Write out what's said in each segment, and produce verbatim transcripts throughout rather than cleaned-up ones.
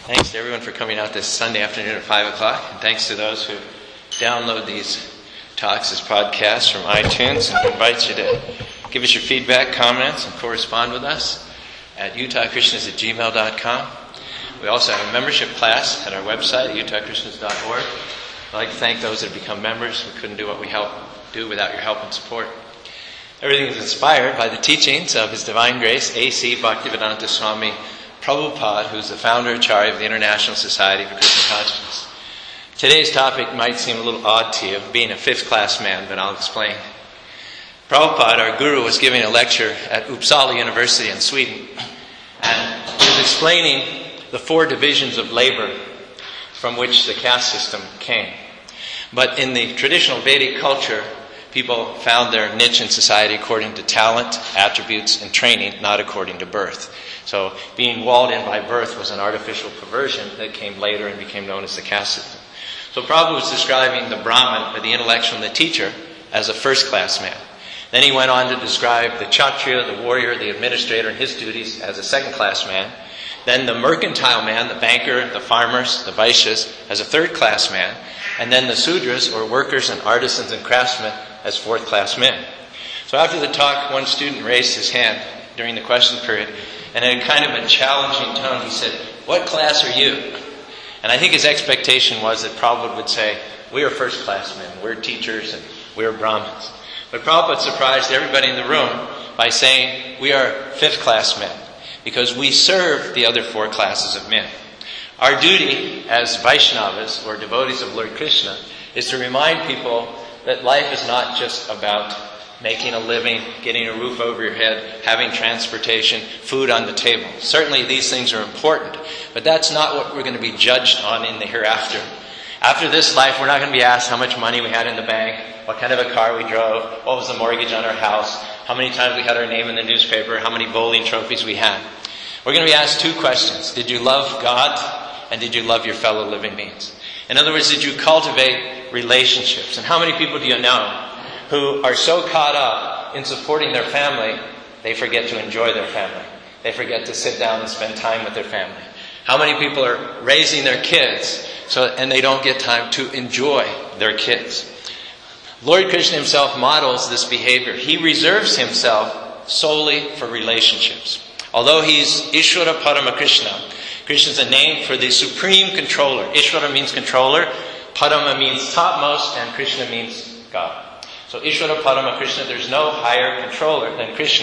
Thanks to everyone for coming out this Sunday afternoon at five o'clock. And thanks to those who download these talks as podcasts from iTunes, and invite you to give us your feedback, comments, and correspond with us at utah christians at gmail dot com. We also have a membership class at our website at utah christians dot org. I'd like to thank those that have become members. We couldn't do what we help do without your help and support. Everything is inspired by the teachings of His Divine Grace, A C Bhaktivedanta Swami Prabhupada, who's the founder and Acharya of the International Society for Krishna Consciousness. Today's topic might seem a little odd to you, being a fifth-class man, but I'll explain. Prabhupada, our guru, was giving a lecture at Uppsala University in Sweden, and he was explaining the four divisions of labor from which the caste system came. But in the traditional Vedic culture, people found their niche in society according to talent, attributes, and training, not according to birth. So being walled in by birth was an artificial perversion that came later and became known as the caste system. So Prabhupada was describing the Brahmin, or the intellectual and the teacher, as a first-class man. Then he went on to describe the Kshatriya, the warrior, the administrator, and his duties as a second-class man. Then the mercantile man, the banker, the farmers, the Vaishyas, as a third-class man. And then the Sudras, or workers and artisans and craftsmen, as fourth-class men. So after the talk, one student raised his hand during the question period, and in a kind of a challenging tone, he said, "What class are you?" And I think his expectation was that Prabhupada would say, "We are first-class men, we're teachers, and we're Brahmins." But Prabhupada surprised everybody in the room by saying, "We are fifth-class men, because we serve the other four classes of men." Our duty as Vaishnavas, or devotees of Lord Krishna, is to remind people that life is not just about making a living, getting a roof over your head, having transportation, food on the table. Certainly these things are important, but that's not what we're going to be judged on in the hereafter. After this life, we're not going to be asked how much money we had in the bank, what kind of a car we drove, what was the mortgage on our house, how many times we had our name in the newspaper, how many bowling trophies we had. We're going to be asked two questions. Did you love God, and did you love your fellow living beings? In other words, did you cultivate relationships? And how many people do you know who are so caught up in supporting their family, they forget to enjoy their family. They forget to sit down and spend time with their family. How many people are raising their kids so and they don't get time to enjoy their kids? Lord Krishna himself models this behavior. He reserves himself solely for relationships. Although he's Ishvara Parama Krishna, Krishna is a name for the supreme controller. Ishvara means controller, Parama means topmost, and Krishna means God. So Ishvara Parama Krishna, there's no higher controller than Krishna.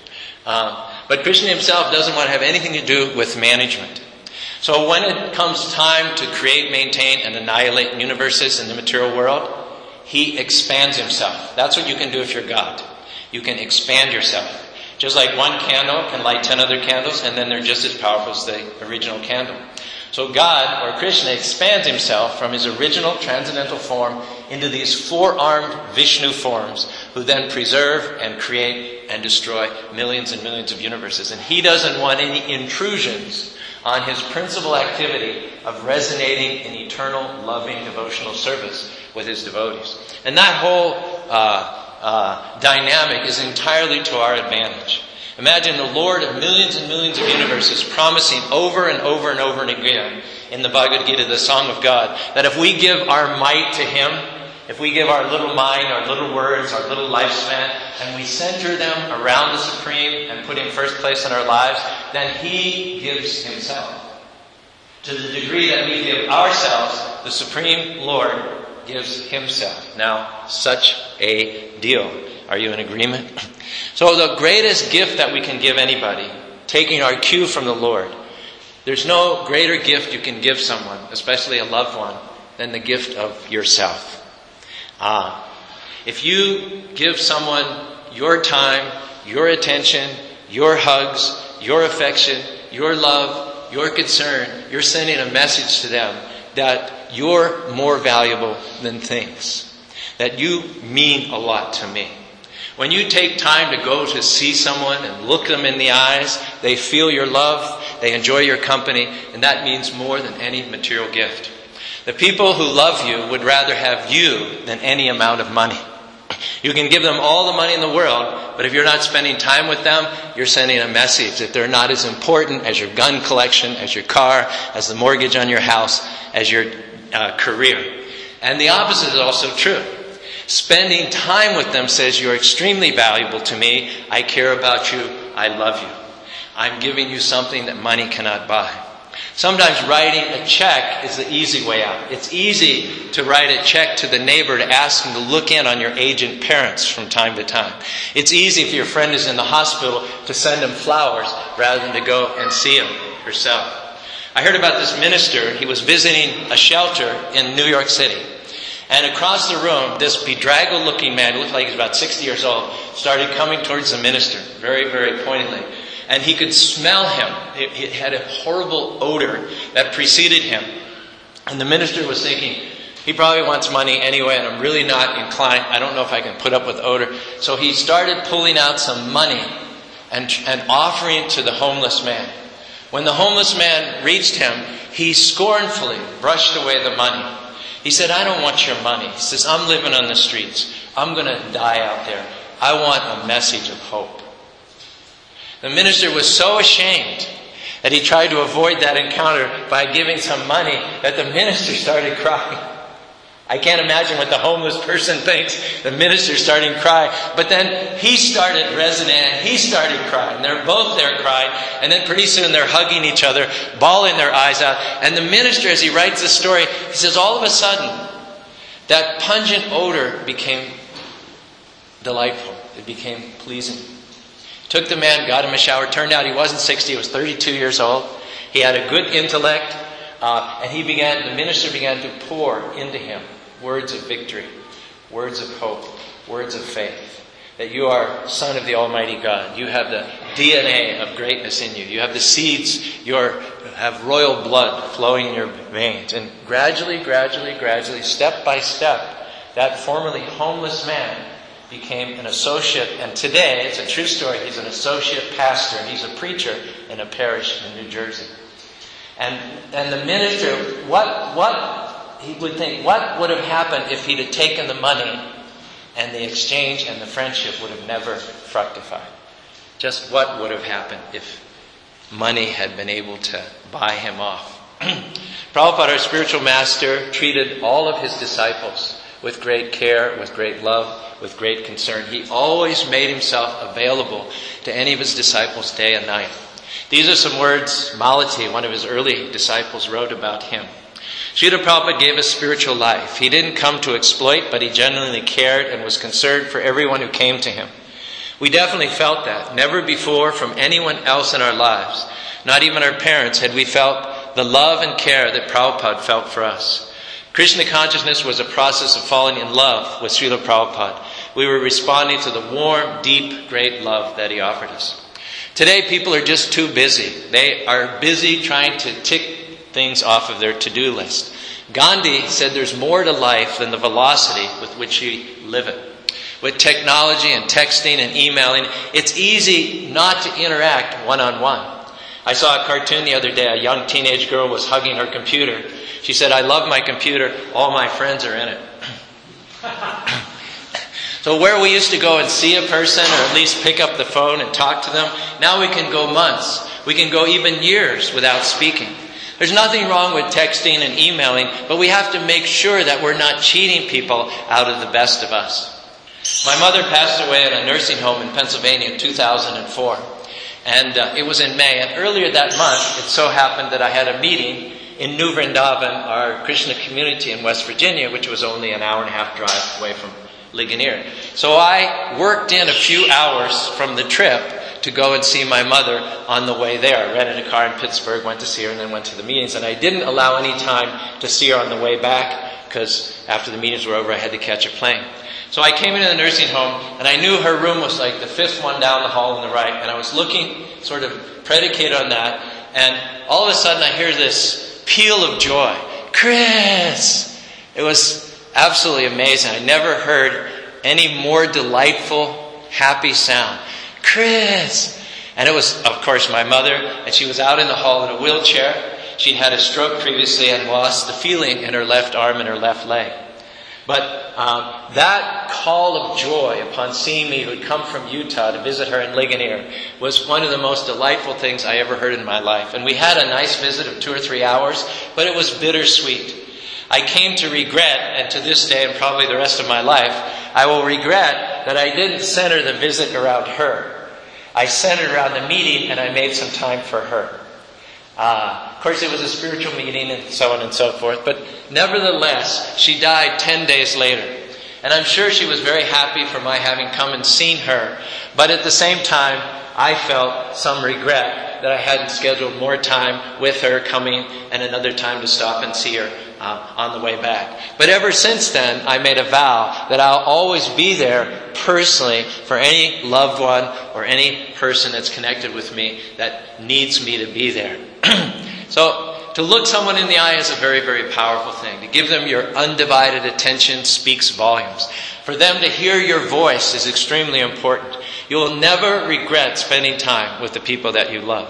Uh, but Krishna himself doesn't want to have anything to do with management. So when it comes time to create, maintain, and annihilate universes in the material world, he expands himself. That's what you can do if you're God. You can expand yourself. Just like one candle can light ten other candles, and then they're just as powerful as the original candle. So God, or Krishna, expands himself from his original transcendental form into these four-armed Vishnu forms, who then preserve and create and destroy millions and millions of universes. And he doesn't want any intrusions on his principal activity of resonating in eternal, loving, devotional service with his devotees. And that whole uh, uh, dynamic is entirely to our advantage. Imagine the Lord of millions and millions of universes promising over and over and over and again in the Bhagavad Gita, the Song of God, that if we give our might to him, if we give our little mind, our little words, our little lifespan, and we center them around the Supreme and put him first place in our lives, then he gives himself. To the degree that we give ourselves, the Supreme Lord gives himself. Now, such a deal. Are you in agreement? So the greatest gift that we can give anybody, taking our cue from the Lord, there's no greater gift you can give someone, especially a loved one, than the gift of yourself. Ah, if you give someone your time, your attention, your hugs, your affection, your love, your concern, you're sending a message to them that you're more valuable than things, that you mean a lot to me. When you take time to go to see someone and look them in the eyes, they feel your love, they enjoy your company, and that means more than any material gift. The people who love you would rather have you than any amount of money. You can give them all the money in the world, but if you're not spending time with them, you're sending a message that they're not as important as your gun collection, as your car, as the mortgage on your house, as your uh, career. And the opposite is also true. Spending time with them says, you're extremely valuable to me. I care about you. I love you. I'm giving you something that money cannot buy. Sometimes writing a check is the easy way out. It's easy to write a check to the neighbor to ask him to look in on your aging parents from time to time. It's easy if your friend is in the hospital to send him flowers rather than to go and see him yourself. I heard about this minister. He was visiting a shelter in New York City. And across the room, this bedraggled looking man, who looked like he was about sixty years old, started coming towards the minister very, very pointedly. And he could smell him. It, it had a horrible odor that preceded him. And the minister was thinking, he probably wants money anyway, and I'm really not inclined. I don't know if I can put up with odor. So he started pulling out some money and, and offering it to the homeless man. When the homeless man reached him, he scornfully brushed away the money. He said, I don't want your money. He says, I'm living on the streets. I'm going to die out there. I want a message of hope. The minister was so ashamed that he tried to avoid that encounter by giving some money that the minister started crying. I can't imagine what the homeless person thinks. The minister started crying. But then he started resonating. He started crying. They're both there crying. And then pretty soon they're hugging each other, bawling their eyes out. And the minister, as he writes the story, he says all of a sudden that pungent odor became delightful. It became pleasing. Took the man, got him a shower. Turned out he wasn't sixty, he was thirty-two years old. He had a good intellect. Uh, and he began, the minister began to pour into him words of victory, words of hope, words of faith. That you are son of the Almighty God. You have the D N A of greatness in you. You have the seeds, you are, have royal blood flowing in your veins. And gradually, gradually, gradually, step by step, that formerly homeless man became an associate, and today, it's a true story, he's an associate pastor, he's a preacher in a parish in New Jersey. And and the minister, what what he would think, what would have happened if he'd have taken the money and the exchange and the friendship would have never fructified? Just what would have happened if money had been able to buy him off? Prabhupada, our spiritual master, treated all of his disciples with great care, with great love, with great concern. He always made himself available to any of his disciples day and night. These are some words Malati, one of his early disciples, wrote about him. Srila Prabhupada gave us spiritual life. He didn't come to exploit, but he genuinely cared and was concerned for everyone who came to him. We definitely felt that. Never before from anyone else in our lives, not even our parents, had we felt the love and care that Prabhupada felt for us. Krishna consciousness was a process of falling in love with Srila Prabhupada. We were responding to the warm, deep, great love that he offered us. Today, people are just too busy. They are busy trying to tick things off of their to-do list. Gandhi said there's more to life than the velocity with which you live it. With technology and texting and emailing, it's easy not to interact one-on-one. I saw a cartoon the other day. A young teenage girl was hugging her computer. She said, I love my computer. All my friends are in it. So where we used to go and see a person or at least pick up the phone and talk to them, now we can go months. We can go even years without speaking. There's nothing wrong with texting and emailing, but we have to make sure that we're not cheating people out of the best of us. My mother passed away at a nursing home in Pennsylvania in two thousand four. And uh, it was in May. And earlier that month, it so happened that I had a meeting in New Vrindavan, our Krishna community in West Virginia, which was only an hour and a half drive away from Ligonier. So I worked in a few hours from the trip to go and see my mother on the way there. I rented a car in Pittsburgh, went to see her, and then went to the meetings. And I didn't allow any time to see her on the way back because after the meetings were over, I had to catch a plane. So I came into the nursing home, and I knew her room was like the fifth one down the hall on the right. And I was looking, sort of predicated on that. And all of a sudden, I hear this peal of joy. Chris! It was absolutely amazing. I never heard any more delightful, happy sound. Chris! And it was, of course, my mother. And she was out in the hall in a wheelchair. She'd had a stroke previously and lost the feeling in her left arm and her left leg. But um, that call of joy upon seeing me, who had come from Utah to visit her in Ligonier, was one of the most delightful things I ever heard in my life. And we had a nice visit of two or three hours, but it was bittersweet. I came to regret, and to this day and probably the rest of my life, I will regret that I didn't center the visit around her. I centered around the meeting, and I made some time for her. Uh, of course, it was a spiritual meeting and so on and so forth. But nevertheless, she died ten days later. And I'm sure she was very happy for my having come and seen her. But at the same time, I felt some regret that I hadn't scheduled more time with her coming and another time to stop and see her uh, on the way back. But ever since then, I made a vow that I'll always be there personally for any loved one or any person that's connected with me that needs me to be there. So, to look someone in the eye is a very, very powerful thing. To give them your undivided attention speaks volumes. For them to hear your voice is extremely important. You will never regret spending time with the people that you love.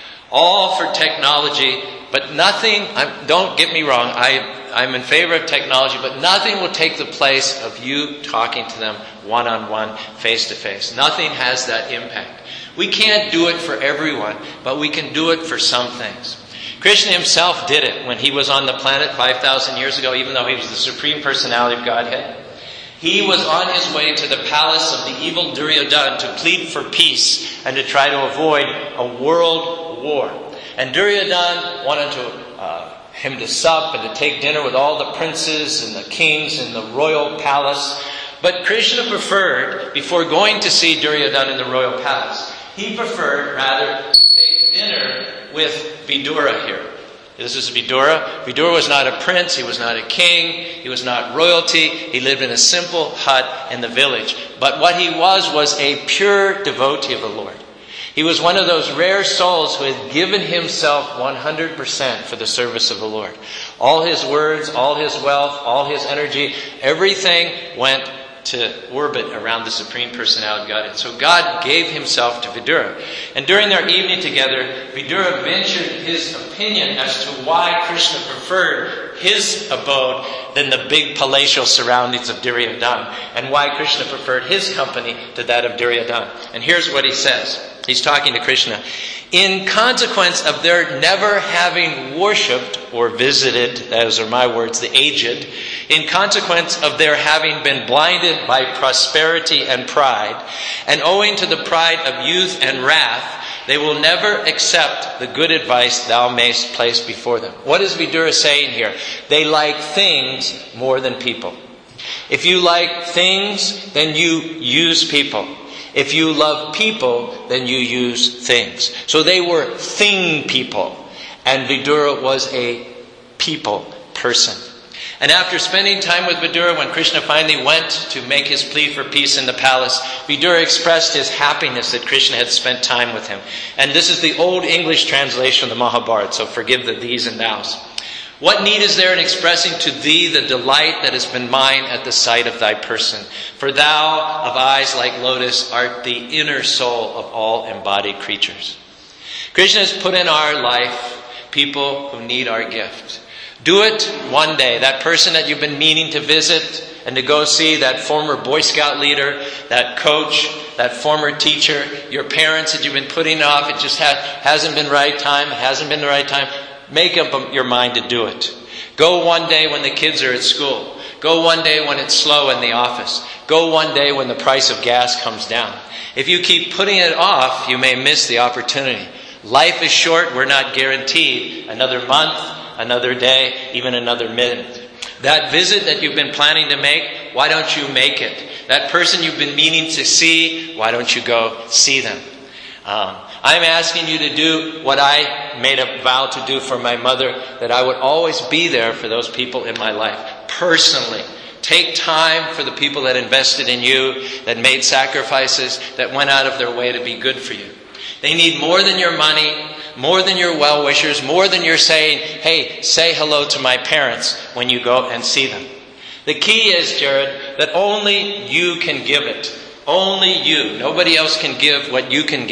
All for technology, but nothing, I'm, don't get me wrong, I, I'm in favor of technology, but nothing will take the place of you talking to them one-on-one, face-to-face. Nothing has that impact. We can't do it for everyone, but we can do it for some things. Krishna himself did it when he was on the planet five thousand years ago, even though he was the Supreme Personality of Godhead. He was on his way to the palace of the evil Duryodhana to plead for peace and to try to avoid a world war. And Duryodhana wanted to, uh, him to sup and to take dinner with all the princes and the kings in the royal palace. But Krishna preferred, before going to see Duryodhana in the royal palace, he preferred rather to take dinner with Vidura here. This is Vidura. Vidura was not a prince. He was not a king. He was not royalty. He lived in a simple hut in the village. But what he was was a pure devotee of the Lord. He was one of those rare souls who had given himself one hundred percent for the service of the Lord. All his words, all his wealth, all his energy, everything went to orbit around the Supreme Personality of Godhead. So God gave himself to Vidura. And during their evening together, Vidura ventured his opinion as to why Krishna preferred his abode than the big palatial surroundings of Duryodhana, and why Krishna preferred his company to that of Duryodhana. And here's what he says. He's talking to Krishna. In consequence of their never having worshipped or visited, those are my words, the aged, in consequence of their having been blinded by prosperity and pride, and owing to the pride of youth and wrath, they will never accept the good advice thou mayst place before them. What is Vidura saying here? They like things more than people. If you like things, then you use people. If you love people, then you use things. So they were thing people, and Vidura was a people person. And after spending time with Vidura, when Krishna finally went to make his plea for peace in the palace, Vidura expressed his happiness that Krishna had spent time with him. And this is the old English translation of the Mahabharata, so forgive the these and thous. What need is there in expressing to thee the delight that has been mine at the sight of thy person? For thou, of eyes like lotus, art the inner soul of all embodied creatures. Krishna has put in our life people who need our gift. Do it one day. That person that you've been meaning to visit and to go see, that former Boy Scout leader, that coach, that former teacher, your parents that you've been putting off, it just ha- hasn't been the right time, it hasn't been the right time. Make up your mind to do it. Go one day when the kids are at school. Go one day when it's slow in the office. Go one day when the price of gas comes down. If you keep putting it off, you may miss the opportunity. Life is short. We're not guaranteed another month, another day, even another minute. That visit that you've been planning to make, why don't you make it? That person you've been meaning to see, why don't you go see them? Um, I'm asking you to do what I made a vow to do for my mother, that I would always be there for those people in my life, personally. Take time for the people that invested in you, that made sacrifices, that went out of their way to be good for you. They need more than your money, more than your well-wishers, more than your saying, hey, say hello to my parents when you go and see them. The key is, Jared, that only you can give it. Only you. Nobody else can give what you can give.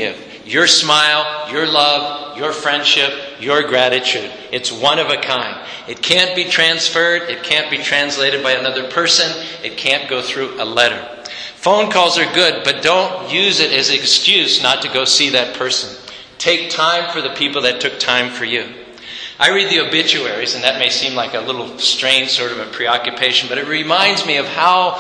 your smile, your love, your friendship, your gratitude. It's one of a kind. It can't be transferred. It can't be translated by another person. It can't go through a letter. Phone calls are good, but don't use it as an excuse not to go see that person. Take time for the people that took time for you. I read the obituaries, and that may seem like a little strange sort of a preoccupation, but it reminds me of how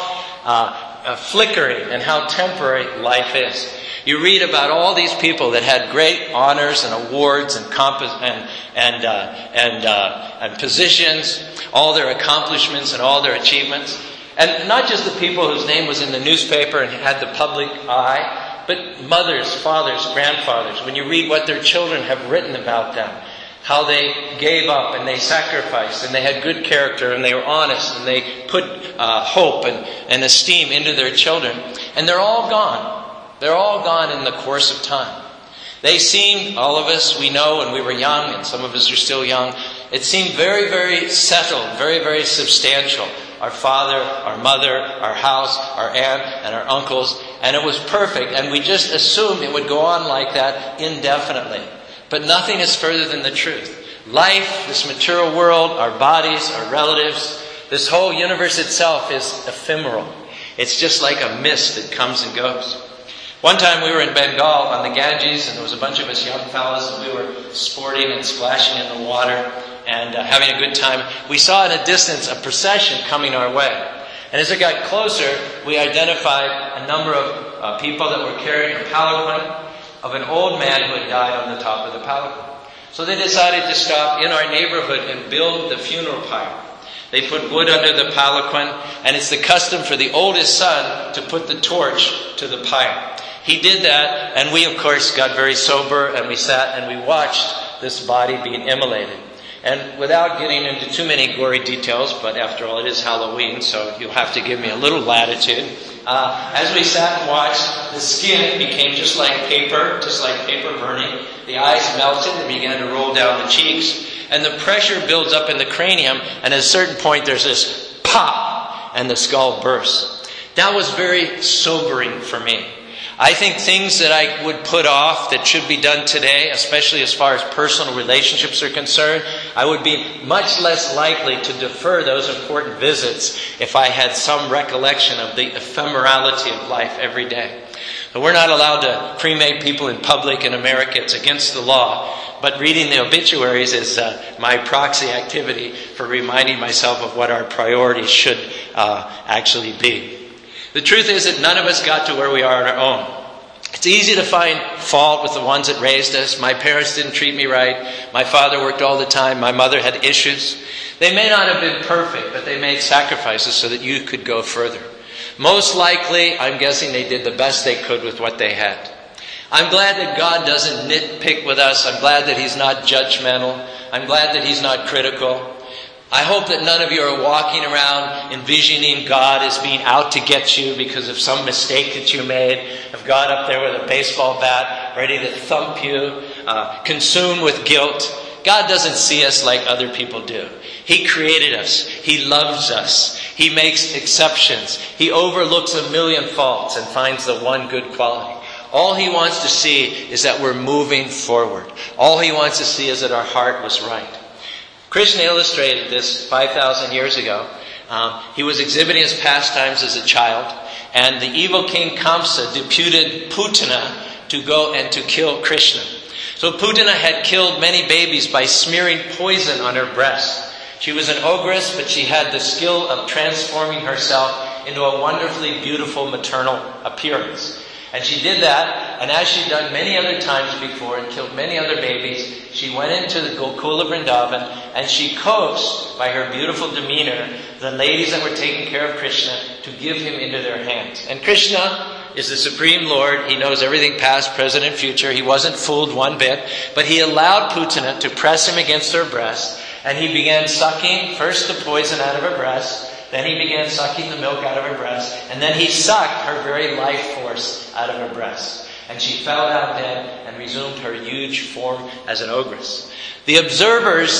uh, uh, flickering and how temporary life is. You read about all these people that had great honors and awards and comp- and and uh, and, uh, and positions, all their accomplishments and all their achievements, and not just the people whose name was in the newspaper and had the public eye, but mothers, fathers, grandfathers. When you read what their children have written about them, how they gave up and they sacrificed and they had good character and they were honest and they put uh, hope and, and esteem into their children, and they're all gone. They're all gone in the course of time. They seemed, all of us, we know when we were young, and some of us are still young, it seemed very, very settled, very, very substantial. Our father, our mother, our house, our aunt, and our uncles, and it was perfect, and we just assumed it would go on like that indefinitely. But nothing is further than the truth. Life, this material world, our bodies, our relatives, this whole universe itself is ephemeral. It's just like a mist that comes and goes. One time we were in Bengal on the Ganges, and there was a bunch of us young fellas, and we were sporting and splashing in the water and uh, having a good time. We saw in a distance a procession coming our way. And as it got closer, we identified a number of uh, people that were carrying a palanquin of an old man who had died on the top of the palanquin. So they decided to stop in our neighborhood and build the funeral pyre. They put wood under the palanquin, and it's the custom for the oldest son to put the torch to the pyre. He did that, and we, of course, got very sober, and we sat and we watched this body being immolated. And without getting into too many gory details, but after all, it is Halloween, so you'll have to give me a little latitude. Uh, as we sat and watched, the skin became just like paper, just like paper burning. The eyes melted and began to roll down the cheeks. And the pressure builds up in the cranium, and at a certain point there's this pop, and the skull bursts. That was very sobering for me. I think things that I would put off that should be done today, especially as far as personal relationships are concerned, I would be much less likely to defer those important visits if I had some recollection of the ephemerality of life every day. But we're not allowed to cremate people in public in America. It's against the law. But reading the obituaries is uh, my proxy activity for reminding myself of what our priorities should uh, actually be. The truth is that none of us got to where we are on our own. It's easy to find fault with the ones that raised us. My parents didn't treat me right. My father worked all the time. My mother had issues. They may not have been perfect, but they made sacrifices so that you could go further. Most likely, I'm guessing they did the best they could with what they had. I'm glad that God doesn't nitpick with us. I'm glad that He's not judgmental. I'm glad that He's not critical. I hope that none of you are walking around envisioning God as being out to get you because of some mistake that you made, of God up there with a baseball bat, ready to thump you, uh, consumed with guilt. God doesn't see us like other people do. He created us. He loves us. He makes exceptions. He overlooks a million faults and finds the one good quality. All He wants to see is that we're moving forward. All He wants to see is that our heart was right. Krishna illustrated this five thousand years ago. Um, he was exhibiting his pastimes as a child, and the evil king Kamsa deputed Putana to go and to kill Krishna. So Putana had killed many babies by smearing poison on her breast. She was an ogress, but she had the skill of transforming herself into a wonderfully beautiful maternal appearance. And she did that, and as she'd done many other times before and killed many other babies, she went into the Gokula Vrindavan and she coaxed, by her beautiful demeanor, the ladies that were taking care of Krishna to give him into their hands. And Krishna is the Supreme Lord. He knows everything past, present, and future. He wasn't fooled one bit, but he allowed Putana to press him against her breast, and he began sucking first the poison out of her breast. Then he began sucking the milk out of her breast. And then he sucked her very life force out of her breast. And she fell down dead and resumed her huge form as an ogress. The observers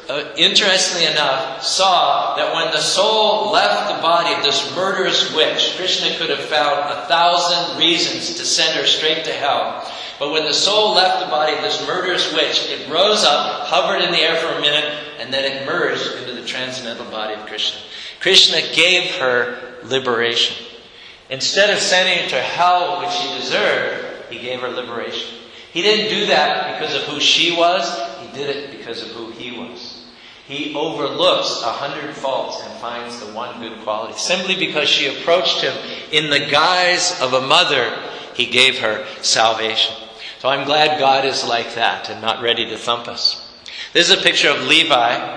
uh, interestingly enough, saw that when the soul left the body of this murderous witch, Krishna could have found a thousand reasons to send her straight to hell. But when the soul left the body of this murderous witch, it rose up, hovered in the air for a minute, and then it merged into the transcendental body of Krishna. Krishna gave her liberation. Instead of sending her to hell, which she deserved, he gave her liberation. He didn't do that because of who she was. He did it because of who he was. He overlooks a hundred faults and finds the one good quality. Simply because she approached him in the guise of a mother, he gave her salvation. So I'm glad God is like that and not ready to thump us. This is a picture of Levi.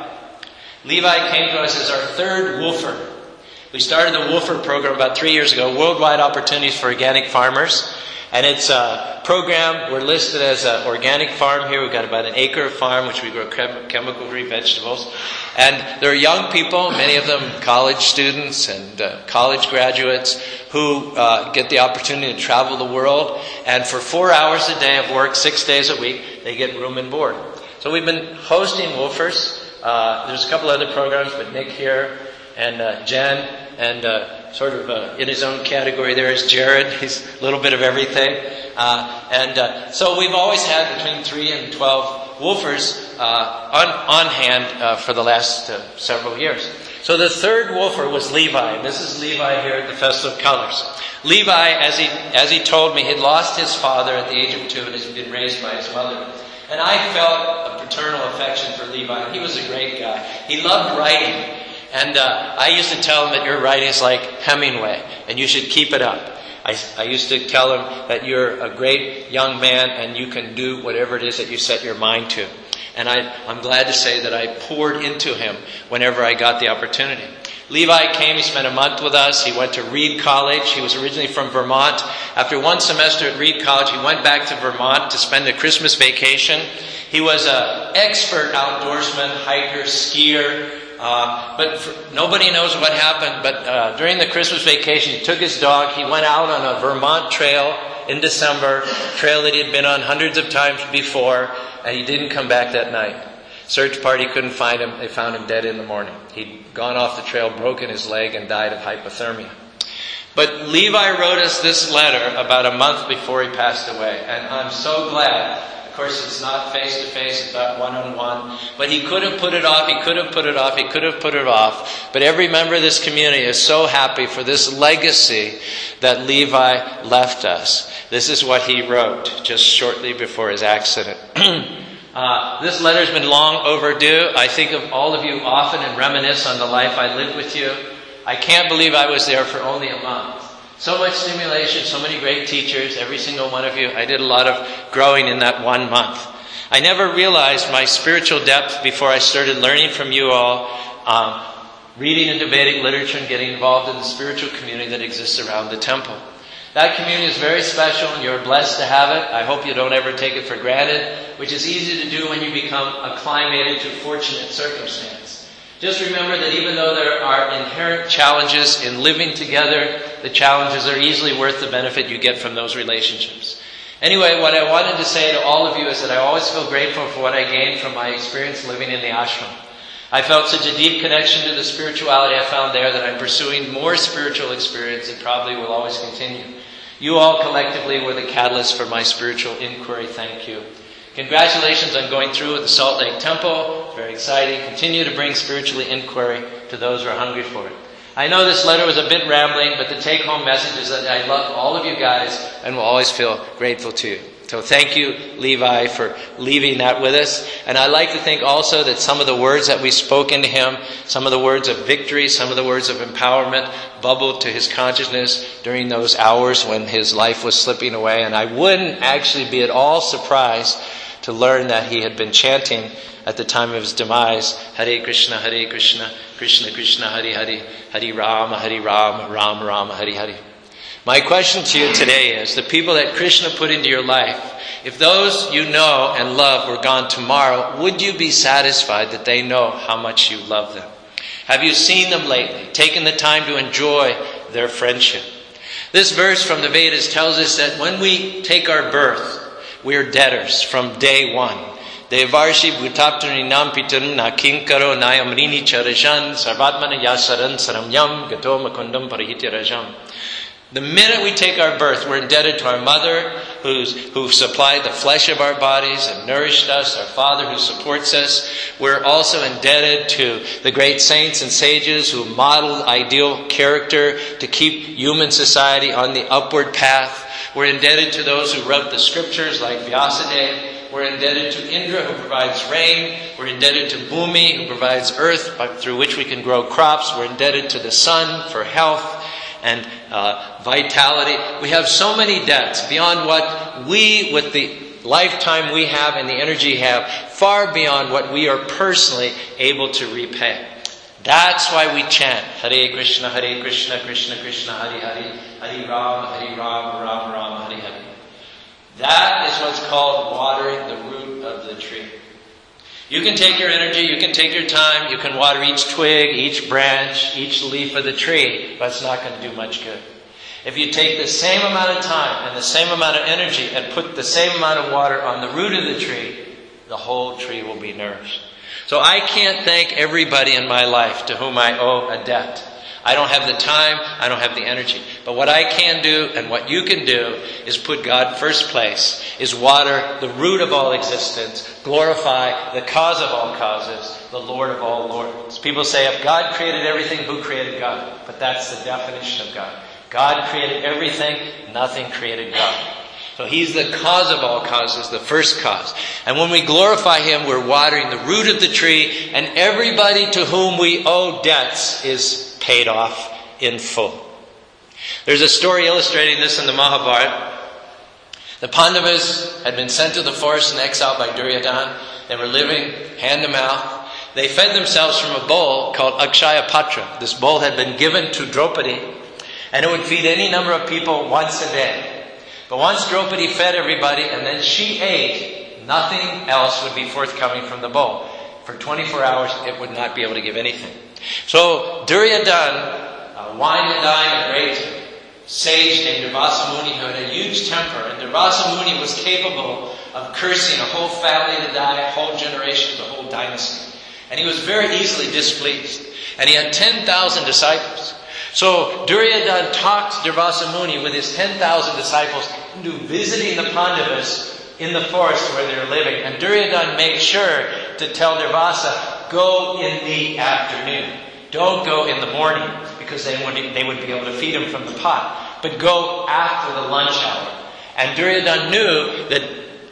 Levi came to us as our third woofer. We started the woofer program about three years ago, Worldwide Opportunities for Organic Farmers. And it's a program, we're listed as an organic farm here. We've got about an acre of farm, which we grow chem- chemical-free vegetables. And there are young people, many of them college students and uh, college graduates, who uh, get the opportunity to travel the world. And for four hours a day of work, six days a week, they get room and board. So we've been hosting woofers. Uh, there's a couple other programs, but Nick here and uh, Jen, and uh, sort of uh, in his own category there is Jared. He's a little bit of everything. Uh, and uh, so we've always had between three and twelve woofers uh, on, on hand uh, for the last uh, several years. So the third woofer was Levi. This is Levi here at the Festival of Colors. Levi, as he as he told me, had lost his father at the age of two and has been raised by his mother. And I felt a paternal affection for Levi. He was a great guy. He loved writing. And uh, I used to tell him that your writing is like Hemingway, and you should keep it up. I, I used to tell him that you're a great young man, and you can do whatever it is that you set your mind to. And I, I'm glad to say that I poured into him whenever I got the opportunity. Levi came, he spent a month with us. He went to Reed College. He was originally from Vermont. After one semester at Reed College, he went back to Vermont to spend a Christmas vacation. He was an expert outdoorsman, hiker, skier. Uh, but for, nobody knows what happened. But uh, during the Christmas vacation, he took his dog. He went out on a Vermont trail in December, a trail that he had been on hundreds of times before, and he didn't come back that night. Search party couldn't find him. They found him dead in the morning. He'd gone off the trail, broken his leg, and died of hypothermia. But Levi wrote us this letter about a month before he passed away, and I'm so glad. Of course, it's not face-to-face, it's not one-on-one. But he could have put it off, he could have put it off, he could have put it off. But every member of this community is so happy for this legacy that Levi left us. This is what he wrote just shortly before his accident. uh, this letter's been long overdue. I think of all of you often and reminisce on the life I lived with you. I can't believe I was there for only a month. So much stimulation, so many great teachers, every single one of you. I did a lot of growing in that one month. I never realized my spiritual depth before I started learning from you all, um, reading and debating literature and getting involved in the spiritual community that exists around the temple. That community is very special and you're blessed to have it. I hope you don't ever take it for granted, which is easy to do when you become acclimated to fortunate circumstance. Just remember that even though there are inherent challenges in living together, the challenges are easily worth the benefit you get from those relationships. Anyway, what I wanted to say to all of you is that I always feel grateful for what I gained from my experience living in the ashram. I felt such a deep connection to the spirituality I found there that I'm pursuing more spiritual experience and probably will always continue. You all collectively were the catalyst for my spiritual inquiry. Thank you. Congratulations on going through at the Salt Lake Temple. Very exciting. Continue to bring spiritual inquiry to those who are hungry for it. I know this letter was a bit rambling, but the take-home message is that I love all of you guys and will always feel grateful to you. So thank you, Levi, for leaving that with us. And I'd like to think also that some of the words that we spoke into him, some of the words of victory, some of the words of empowerment bubbled to his consciousness during those hours when his life was slipping away. And I wouldn't actually be at all surprised to learn that he had been chanting at the time of his demise, Hare Krishna, Hare Krishna, Krishna Krishna, Hare Hare, Hare Rama, Hare Rama, Rama Rama, Hare Hare. My question to you today is, the people that Krishna put into your life, if those you know and love were gone tomorrow, would you be satisfied that they know how much you love them? Have you seen them lately, taken the time to enjoy their friendship? This verse from the Vedas tells us that when we take our birth, we are debtors from day one. Devarshi bhutaptuni nam pitarum na kinkaro nayamrini charajan sarvatmana yasaran saramyam gato makundam parahiti rajam. The minute we take our birth, we're indebted to our mother who's, who supplied the flesh of our bodies and nourished us, our father who supports us. We're also indebted to the great saints and sages who modeled ideal character to keep human society on the upward path. We're indebted to those who wrote the scriptures like Vyasadeva. We're indebted to Indra who provides rain. We're indebted to Bhumi who provides earth by, through which we can grow crops. We're indebted to the sun for health and uh, vitality. We have so many debts beyond what we, with the lifetime we have and the energy have, far beyond what we are personally able to repay. That's why we chant Hare Krishna, Hare Krishna, Krishna Krishna, Hare Hare, Hare Rama, Hare Rama, Rama Rama, Hare Hare. That is what's called watering the root of the tree. You can take your energy, you can take your time, you can water each twig, each branch, each leaf of the tree, but it's not going to do much good. If you take the same amount of time and the same amount of energy and put the same amount of water on the root of the tree, the whole tree will be nourished. So I can't thank everybody in my life to whom I owe a debt. I don't have the time, I don't have the energy. But what I can do and what you can do is put God first place, is water the root of all existence, glorify the cause of all causes, the Lord of all lords. People say, if God created everything, who created God? But that's the definition of God. God created everything, nothing created God. So He's the cause of all causes, the first cause. And when we glorify Him, we're watering the root of the tree, and everybody to whom we owe debts is paid off in full. There's a story illustrating this in the Mahabharata. The Pandavas had been sent to the forest in exile by Duryodhana. They were living hand to mouth. They fed themselves from a bowl called Akshaya Patra. This bowl had been given to Draupadi, and it would feed any number of people once a day. But once Draupadi fed everybody and then she ate, nothing else would be forthcoming from the bowl. For twenty-four hours, it would not be able to give anything. So Duryodhana, uh, wine and dine, a great sage named Durvasa Muni who had a huge temper, and Durvasa Muni was capable of cursing a whole family to die, a whole generation, a whole dynasty. And he was very easily displeased. And he had ten thousand disciples. So Duryodhana talked Durvasa Muni with his ten thousand disciples into visiting the Pandavas in the forest where they were living. And Duryodhana made sure to tell Durvasa, go in the afternoon. Don't go in the morning, because they would, they would be able to feed him from the pot. But go after the lunch hour. And Duryodhana knew that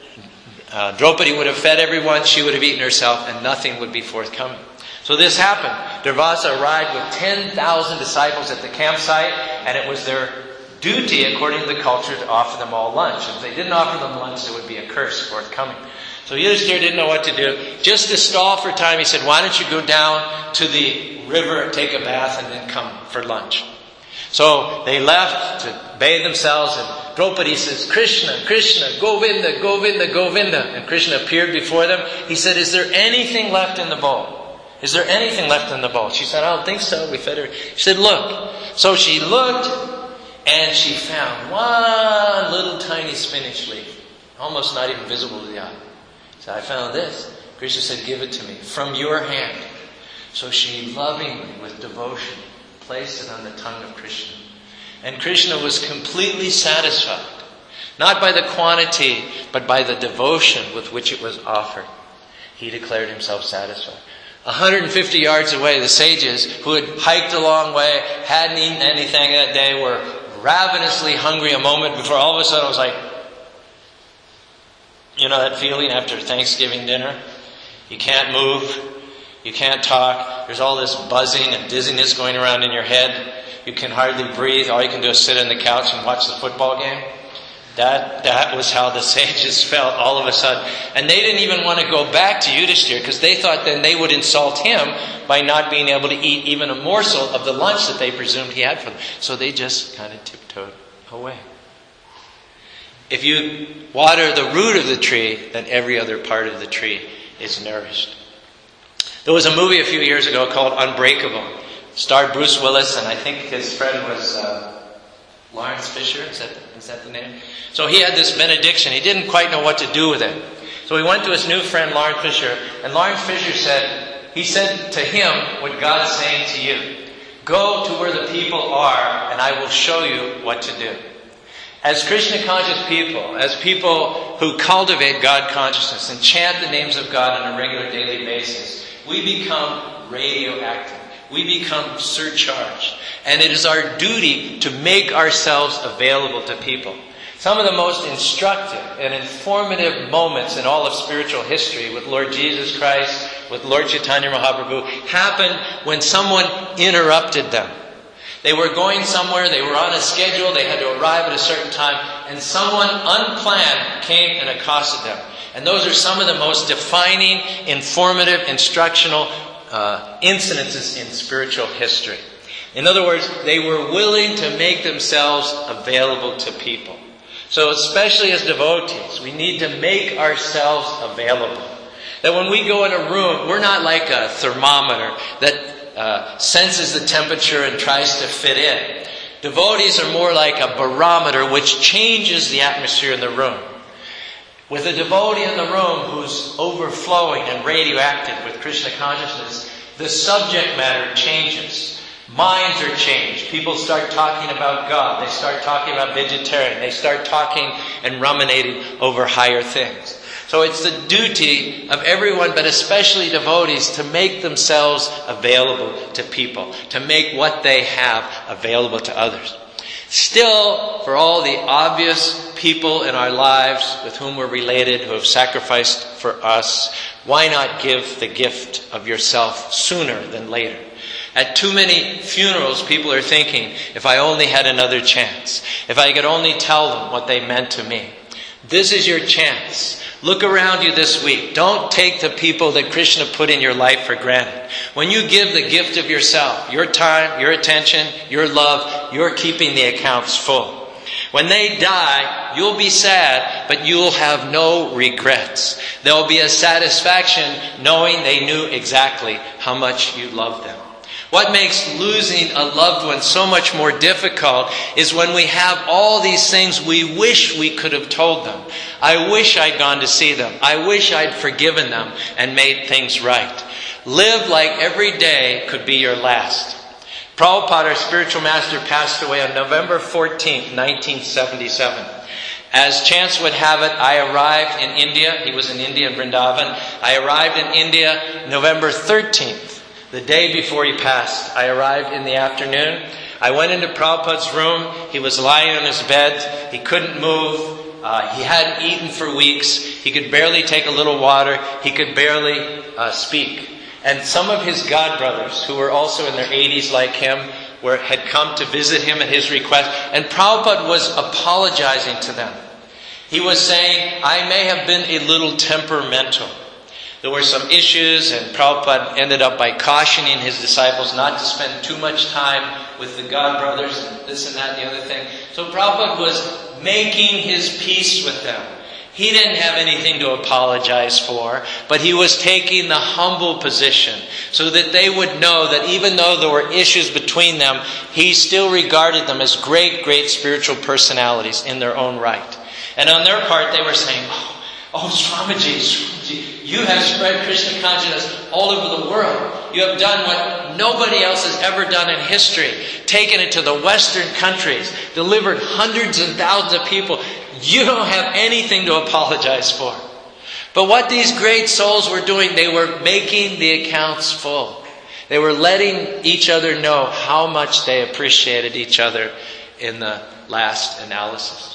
uh, Draupadi would have fed everyone, she would have eaten herself, and nothing would be forthcoming. So this happened. Durvasa arrived with ten thousand disciples at the campsite, and it was their duty, according to the culture, to offer them all lunch. If they didn't offer them lunch, there would be a curse forthcoming. So Yudhishthira didn't know what to do. Just to stall for time, he said, why don't you go down to the river, take a bath, and then come for lunch. So they left to bathe themselves, and Draupadi says, Krishna, Krishna, Govinda, Govinda, Govinda. And Krishna appeared before them. He said, is there anything left in the bowl? Is there anything left in the bowl? She said, I don't think so. We fed her. She said, look. So she looked, and she found one little tiny spinach leaf, almost not even visible to the eye. She said, I found this. Krishna said, give it to me from your hand. So she lovingly, with devotion, placed it on the tongue of Krishna. And Krishna was completely satisfied, not by the quantity, but by the devotion with which it was offered. He declared himself satisfied. one hundred fifty yards away, the sages who had hiked a long way, hadn't eaten anything that day, were ravenously hungry a moment before all of a sudden it was like, you know that feeling after Thanksgiving dinner? You can't move. You can't talk. There's all this buzzing and dizziness going around in your head. You can hardly breathe. All you can do is sit on the couch and watch the football game. That that was how the sages felt all of a sudden. And they didn't even want to go back to Yudhishthira because they thought then they would insult him by not being able to eat even a morsel of the lunch that they presumed he had for them. So they just kind of tiptoed away. If you water the root of the tree, then every other part of the tree is nourished. There was a movie a few years ago called Unbreakable. Starred Bruce Willis, and I think his friend was uh, Lawrence Fisher. Is that, is that the name? So he had this benediction. He didn't quite know what to do with it. So he went to his new friend, Lawrence Fisher, and Lawrence Fisher said, he said to him what God's saying to you. Go to where the people are, and I will show you what to do. As Krishna-conscious people, as people who cultivate God consciousness and chant the names of God on a regular daily basis, we become radioactive. We become surcharged. And it is our duty to make ourselves available to people. Some of the most instructive and informative moments in all of spiritual history with Lord Jesus Christ, with Lord Chaitanya Mahaprabhu, happened when someone interrupted them. They were going somewhere, they were on a schedule, they had to arrive at a certain time, and someone unplanned came and accosted them. And those are some of the most defining, informative, instructional uh, incidences in spiritual history. In other words, they were willing to make themselves available to people. So especially as devotees, we need to make ourselves available. That when we go in a room, we're not like a thermometer that Uh, senses the temperature and tries to fit in. Devotees are more like a barometer which changes the atmosphere in the room. With a devotee in the room who's overflowing and radioactive with Krishna consciousness, the subject matter changes. Minds are changed. People start talking about God. They start talking about vegetarian. They start talking and ruminating over higher things. So it's the duty of everyone, but especially devotees, to make themselves available to people, to make what they have available to others. Still, for all the obvious people in our lives with whom we're related, who have sacrificed for us, why not give the gift of yourself sooner than later? At too many funerals, people are thinking, if I only had another chance, if I could only tell them what they meant to me. This is your chance. Look around you this week. Don't take the people that Krishna put in your life for granted. When you give the gift of yourself, your time, your attention, your love, you're keeping the accounts full. When they die, you'll be sad, but you'll have no regrets. There'll be a satisfaction knowing they knew exactly how much you loved them. What makes losing a loved one so much more difficult is when we have all these things we wish we could have told them. I wish I'd gone to see them. I wish I'd forgiven them and made things right. Live like every day could be your last. Prabhupada, our spiritual master, passed away on November fourteenth, nineteen seventy-seven. As chance would have it, I arrived in India. He was in India, in Vrindavan. I arrived in India November thirteenth. The day before he passed, I arrived in the afternoon. I went into Prabhupada's room. He was lying on his bed. He couldn't move. Uh, he hadn't eaten for weeks. He could barely take a little water. He could barely uh, speak. And some of his godbrothers, who were also in their eighties like him, were, had come to visit him at his request. And Prabhupada was apologizing to them. He was saying, I may have been a little temperamental. There were some issues, and Prabhupada ended up by cautioning his disciples not to spend too much time with the godbrothers and this and that and the other thing. So Prabhupada was making his peace with them. He didn't have anything to apologize for, but he was taking the humble position so that they would know that even though there were issues between them, he still regarded them as great, great spiritual personalities in their own right. And on their part, they were saying, oh, Oh, Swamiji, Swamiji, you have spread Krishna consciousness all over the world. You have done what nobody else has ever done in history. Taken it to the Western countries. Delivered hundreds and thousands of people. You don't have anything to apologize for. But what these great souls were doing, they were making the accounts full. They were letting each other know how much they appreciated each other in the last analysis.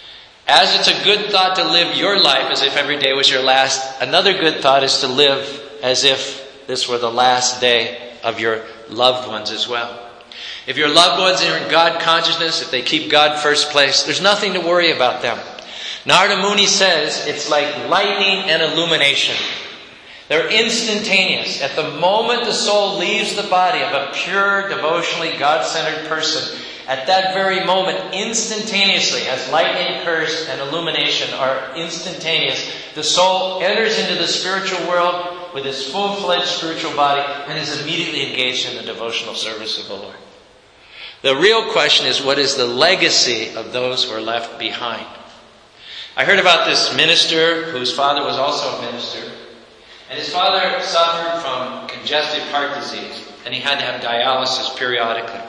As it's a good thought to live your life as if every day was your last, another good thought is to live as if this were the last day of your loved ones as well. If your loved ones are in God consciousness, if they keep God first place, there's nothing to worry about them. Narada Muni says it's like lightning and illumination. They're instantaneous. At the moment the soul leaves the body of a pure, devotionally God-centered person, at that very moment, instantaneously, as lightning, curse, and illumination are instantaneous, the soul enters into the spiritual world with its full-fledged spiritual body and is immediately engaged in the devotional service of the Lord. The real question is, what is the legacy of those who are left behind? I heard about this minister whose father was also a minister. And his father suffered from congestive heart disease, and he had to have dialysis periodically.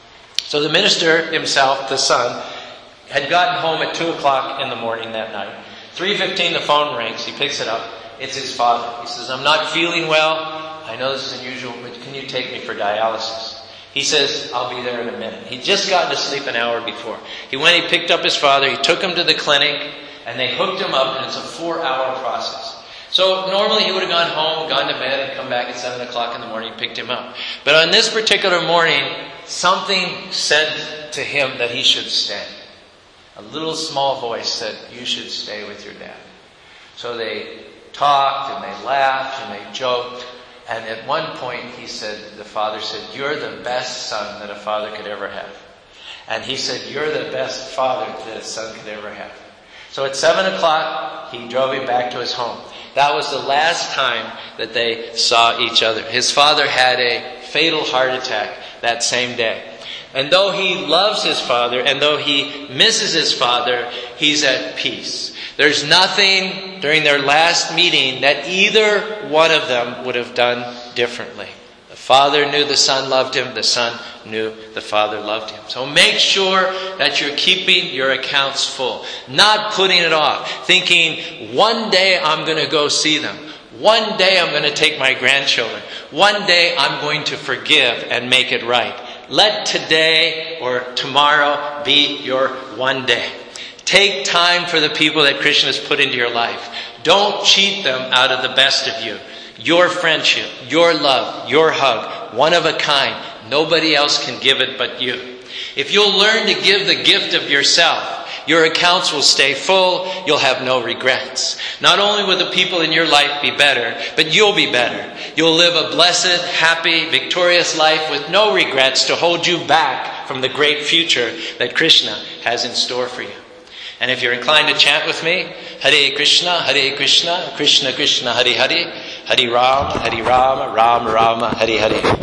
So the minister himself, the son, had gotten home at two o'clock in the morning that night. three fifteen, the phone rings. He picks it up. It's his father. He says, I'm not feeling well. I know this is unusual, but can you take me for dialysis? He says, I'll be there in a minute. He'd just gotten to sleep an hour before. He went, he picked up his father, he took him to the clinic, and they hooked him up, and it's a four-hour process. So normally he would have gone home, gone to bed, and come back at seven o'clock in the morning and picked him up. But on this particular morning, something said to him that he should stay. A little small voice said, you should stay with your dad. So they talked and they laughed and they joked. And at one point he said, the father said, you're the best son that a father could ever have. And he said, you're the best father that a son could ever have. So at seven o'clock, he drove him back to his home. That was the last time that they saw each other. His father had a fatal heart attack that same day. And though he loves his father, and though he misses his father, he's at peace. There's nothing during their last meeting that either one of them would have done differently. The father knew the son loved him. The son knew the father loved him. So make sure that you're keeping your accounts full. Not putting it off. Thinking, one day I'm going to go see them. One day I'm going to take my grandchildren. One day I'm going to forgive and make it right. Let today or tomorrow be your one day. Take time for the people that Krishna has put into your life. Don't cheat them out of the best of you. Your friendship, your love, your hug, one of a kind. Nobody else can give it but you. If you'll learn to give the gift of yourself, your accounts will stay full. You'll have no regrets. Not only will the people in your life be better, but you'll be better. You'll live a blessed, happy, victorious life with no regrets to hold you back from the great future that Krishna has in store for you. And if you're inclined to chant with me, Hare Krishna, Hare Krishna, Krishna Krishna, Hare Hare, Hare Rama, Hare Rama, Rama Rama, Hare Hare.